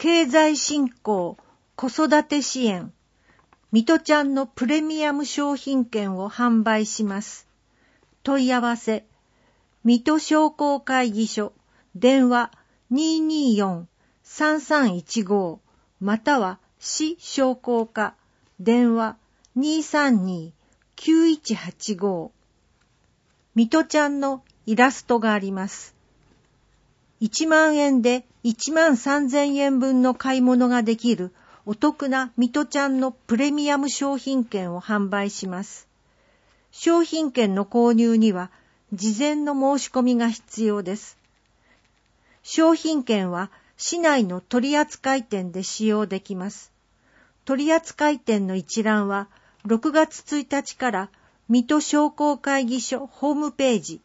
経済振興、子育て支援、ミトちゃんのプレミアム商品券を販売します。問い合わせ、水戸商工会議所、電話 224-3315 または市商工課、電話 232-9185。水戸ちゃんのイラストがあります。1万円で1万3000円分の買い物ができるお得な水戸ちゃんのプレミアム商品券を販売します。商品券の購入には事前の申し込みが必要です。商品券は市内の取扱店で使用できます。取扱店の一覧は6月1日から水戸商工会議所ホームページ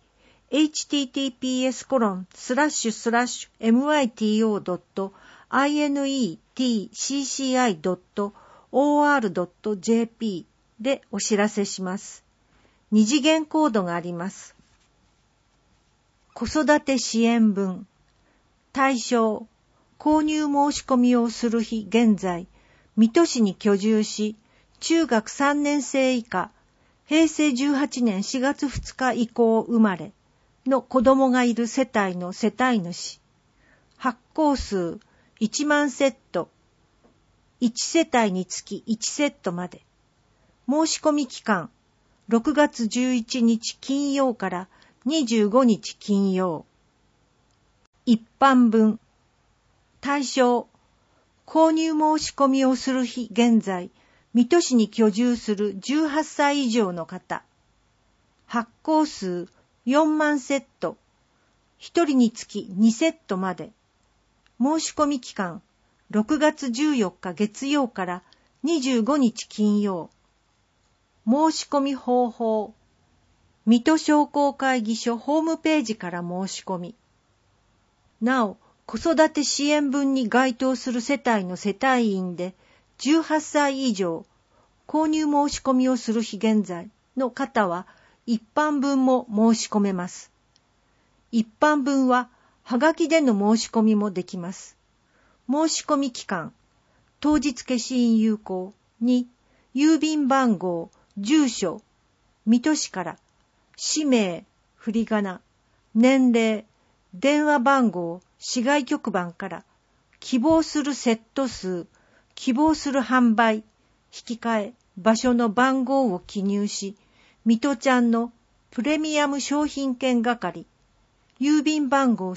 https://mitocci.or.jp でお知らせします。二次元コードがあります。子育て支援分。対象、購入申し込みをする日現在、水戸市に居住し、中学3年生以下、平成18年4月2日以降生まれの子供がいる世帯の世帯主。発行数1万セット。1世帯につき1セットまで。申し込み期間、6月11日金曜から25日金曜。一般分。対象、購入申し込みをする日現在、水戸市に居住する18歳以上の方。発行数4万セット。1人につき2セットまで。申し込み期間、6月14日月曜から25日金曜。申し込み方法。水戸商工会議所ホームページから申し込み。なお、子育て支援分に該当する世帯の世帯員で18歳以上、購入申し込みをする日現在の方は一般分も申し込めます。一般分ははがきでの申し込みもできます。申し込み期間、当日消印有効に、郵便番号、住所、水戸市から、氏名、振り仮名、年齢、電話番号、市外局番から、希望するセット数、希望する販売、引き換え、場所の番号を記入し、水戸ちゃんのプレミアム商品券係、郵便番号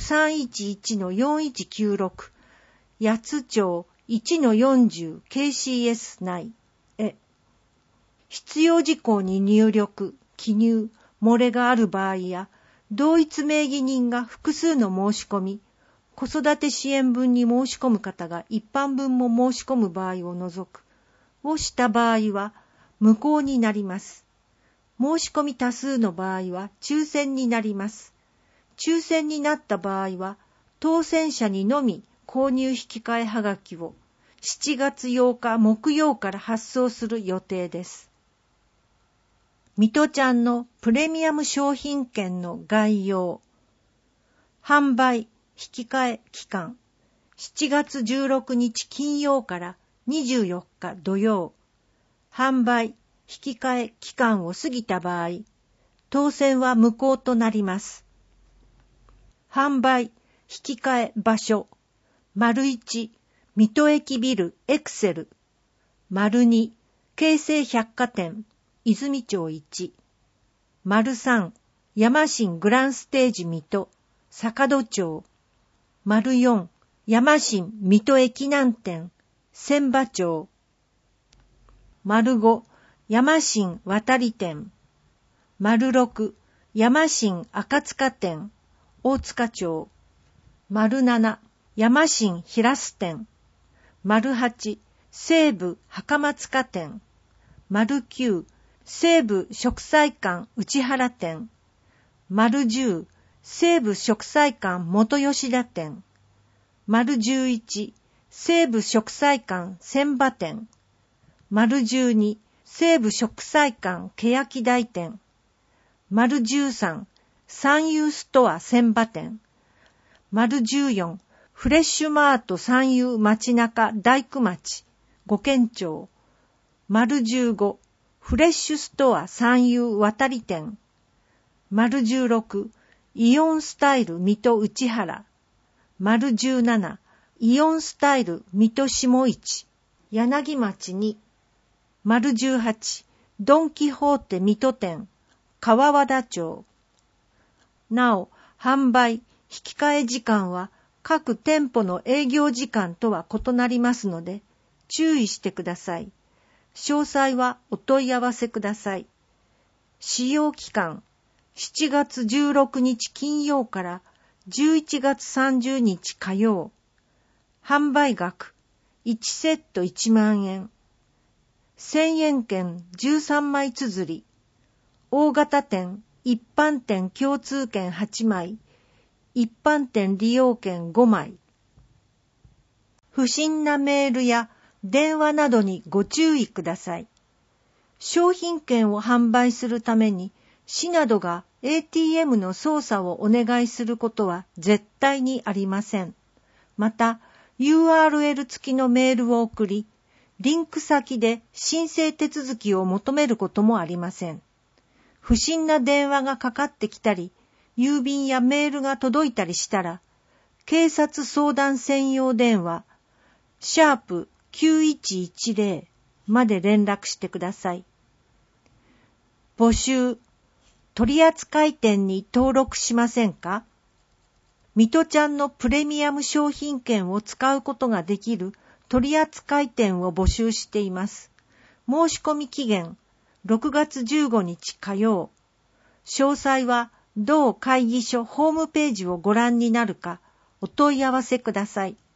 311-4196、八津町 1-40 KCS 内へ。必要事項に入力、記入、漏れがある場合や、同一名義人が複数の申し込み、子育て支援分に申し込む方が一般分も申し込む場合を除く、をした場合は無効になります。申し込み多数の場合は抽選になります。抽選になった場合は、当選者にのみ購入引き換えはがきを7月8日木曜から発送する予定です。水戸ちゃんのプレミアム商品券の概要。販売、引き換え期間。7月16日金曜から24日土曜。販売、引き換え期間を過ぎた場合、当選は無効となります。販売、引き換え場所。1、水戸駅ビルエクセル。2、京成百貨店泉町1。3、山新グランステージ水戸坂戸町。4、山新水戸駅南店千葉町。5、山新渡り店。6、山新赤塚店大塚町。7、山新平須店。8、西武袴塚店。9、西武食彩館内原店。10、西武食彩館元吉田店。11、西武食彩館千葉店。12、西武食彩館欅台店。13、三遊ストア千葉店。14、 フレッシュマート三遊町中大工町五軒町丸15フレッシュストア三遊渡り店丸16イオンスタイル水戸内原丸17イオンスタイル水戸下市柳町に丸18ドンキホーテ水戸店川和田町。なお販売引換時間は各店舗の営業時間とは異なりますので注意してください。詳細はお問い合わせください。使用期間7月16日金曜から11月30日火曜。販売額1セット1万円。1000円券13枚綴り。大型店、一般店共通券8枚。一般店利用券5枚。不審なメールや電話などにご注意ください。商品券を販売するために市などが ATM の操作をお願いすることは絶対にありません。また、URL 付きのメールを送り、リンク先で申請手続きを求めることもありません。不審な電話がかかってきたり、郵便やメールが届いたりしたら、警察相談専用電話、#9110 まで連絡してください。募集、取扱店に登録しませんか？水戸ちゃんのプレミアム商品券を使うことができる取扱店を募集しています。申し込み期限、6月15日火曜。詳細は同会議所ホームページをご覧になるかお問い合わせください。